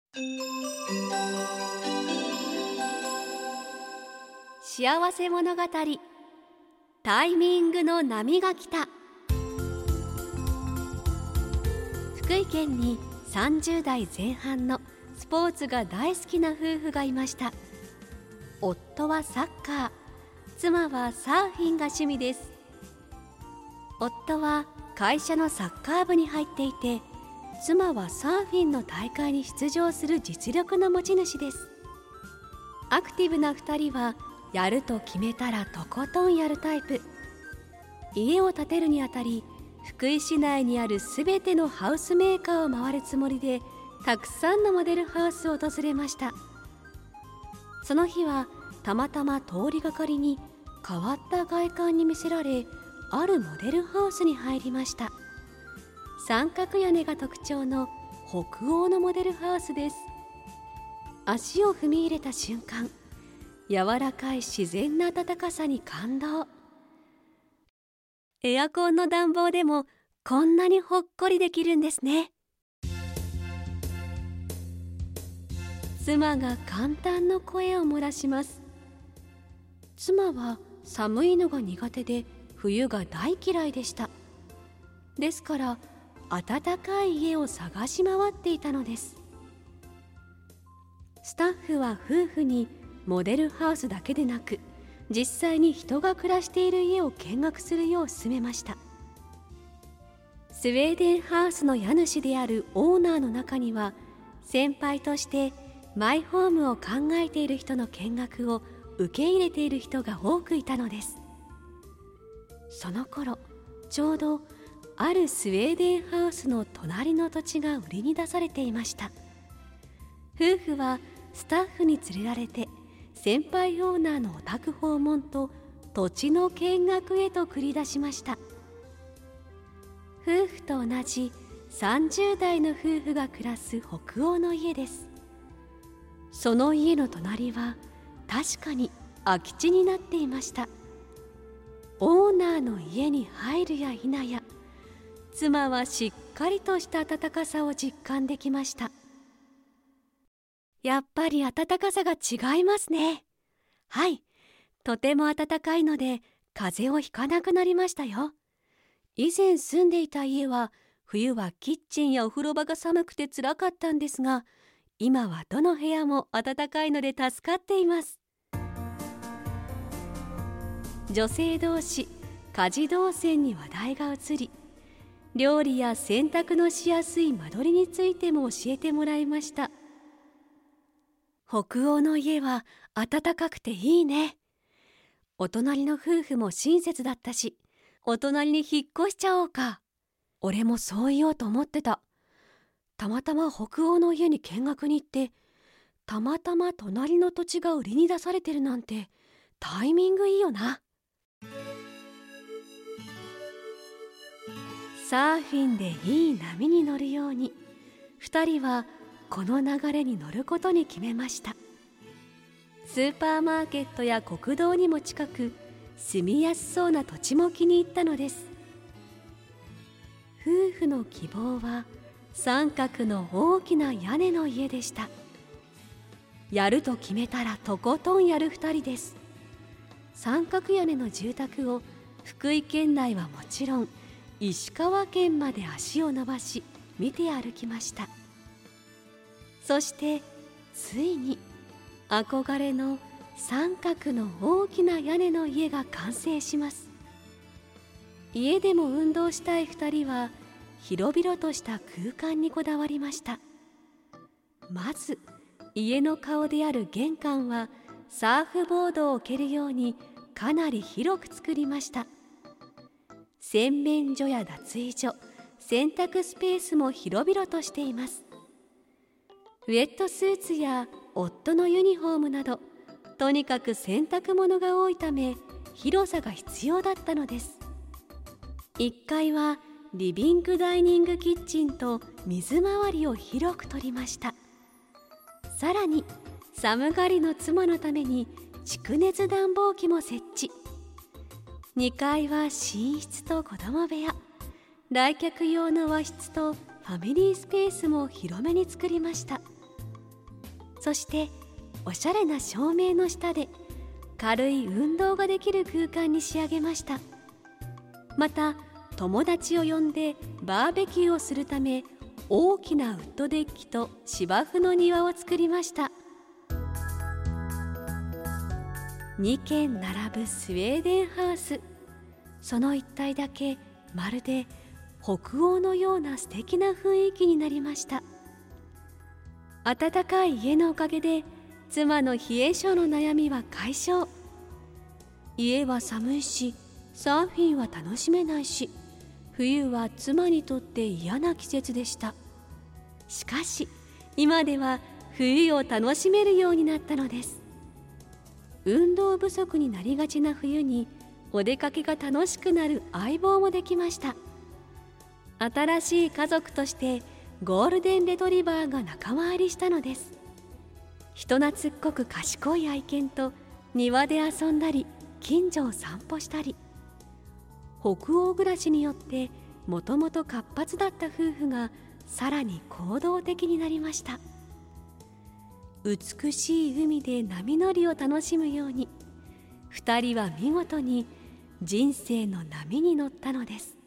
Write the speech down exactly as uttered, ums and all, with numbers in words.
幸せ物語、タイミングの波が来た。福井県にさんじゅうだいぜん半のスポーツが大好きな夫婦がいました。夫はサッカー、妻はサーフィンが趣味です。夫は会社のサッカー部に入っていて、妻はサーフィンの大会に出場する実力の持ち主です。アクティブなふたりはやると決めたらとことんやるタイプ。家を建てるにあたり、福井市内にあるすべてのハウスメーカーを回るつもりで、たくさんのモデルハウスを訪れました。その日はたまたま通りがかりに変わった外観に魅せられ、あるモデルハウスに入りました。三角屋根が特徴の北欧のモデルハウスです。足を踏み入れた瞬間、柔らかい自然な暖かさに感動。エアコンの暖房でもこんなにほっこりできるんですね。妻が感嘆の声を漏らします。妻は寒いのが苦手で冬が大嫌いでした。ですから暖かい家を探し回っていたのです。スタッフは夫婦にモデルハウスだけでなく、実際に人が暮らしている家を見学するよう勧めました。スウェーデンハウスの家主であるオーナーの中には、先輩としてマイホームを考えている人の見学を受け入れている人が多くいたのです。その頃、ちょうどあるスウェーデンハウスの隣の土地が売りに出されていました。夫婦はスタッフに連れられて、先輩オーナーのお宅訪問と土地の見学へと繰り出しました。夫婦と同じさんじゅうだいの夫婦が暮らす北欧の家です。その家の隣は確かに空き地になっていました。オーナーの家に入るや否や、妻はしっかりとした暖かさを実感できました。やっぱり暖かさが違いますね。はい、とても暖かいので風邪をひかなくなりましたよ。以前住んでいた家は冬はキッチンやお風呂場が寒くてつらかったんですが、今はどの部屋も暖かいので助かっています。女性同士家事動線に話題が移り、料理や洗濯のしやすい間取りについても教えてもらいました。北欧の家は暖かくていいね。お隣の夫婦も親切だったし、お隣に引っ越しちゃおうか。俺もそう言おうと思ってた。たまたま北欧の家に見学に行って、たまたま隣の土地が売りに出されてるなんてタイミングいいよな。サーフィンでいい波に乗るように、二人はこの流れに乗ることに決めました。スーパーマーケットや国道にも近く、住みやすそうな土地も気に入ったのです。夫婦の希望は三角の大きな屋根の家でした。やると決めたらとことんやる二人です。三角屋根の住宅を福井県内はもちろん、石川県まで足を伸ばし見て歩きました。そしてついに憧れの三角の大きな屋根の家が完成します。家でも運動したい二人は広々とした空間にこだわりました。まず家の顔である玄関はサーフボードを置けるようにかなり広く作りました。洗面所や脱衣所、洗濯スペースも広々としています。ウェットスーツや夫のユニフォームなど、とにかく洗濯物が多いため広さが必要だったのです。いっかいはリビングダイニングキッチンと水回りを広く取りました。さらに寒がりの妻のために蓄熱暖房機も設置。にかいは寝室と子供部屋、来客用の和室とファミリースペースも広めに作りました。 そしておしゃれな照明の下で軽い運動ができる空間に仕上げました。また友達を呼んでバーベキューをするため、大きなウッドデッキと芝生の庭を作りました。にけん並ぶスウェーデンハウス、その一帯だけまるで北欧のような素敵な雰囲気になりました。暖かい家のおかげで妻の冷え性の悩みは解消。家は寒いし、サーフィンは楽しめないし、冬は妻にとって嫌な季節でした。しかし今では冬を楽しめるようになったのです。運動不足になりがちな冬にお出かけが楽しくなる相棒もできました。新しい家族としてゴールデンレトリバーが仲間入りしたのです。人懐っこく賢い愛犬と庭で遊んだり、近所を散歩したり、北欧暮らしによってもともと活発だった夫婦がさらに行動的になりました。美しい海で波乗りを楽しむように、二人は見事に人生の波に乗ったのです。